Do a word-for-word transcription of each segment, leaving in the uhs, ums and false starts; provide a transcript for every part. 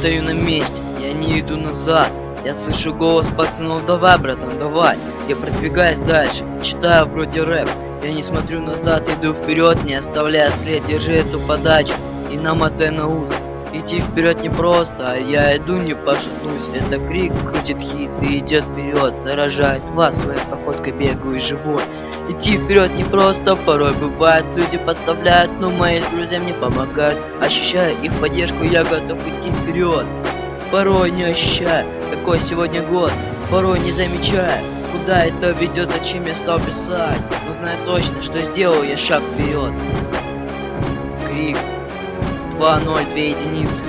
стою на месте, я не иду назад. Я слышу голос пацанов: давай, братан, давай. Я продвигаюсь дальше, читаю вроде рэп. Я не смотрю назад, иду вперед, не оставляя след. Держи эту подачу и намотай на ус. Идти вперед не просто, а я иду, не пошатнусь. Это крик крутит хит и идет вперед, заражает вас своей походкой, бегаю и живой. Идти вперед не просто, порой бывает, люди подставляют, но мои друзья мне помогают. Ощущая их поддержку, я готов идти вперед. Порой не ощущая, какой сегодня год, порой не замечая, куда это ведет, зачем я стал писать. Но знаю точно, что сделал я шаг вперед. Крик. два ноль, две единицы.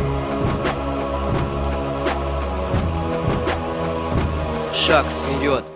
Шаг вперед.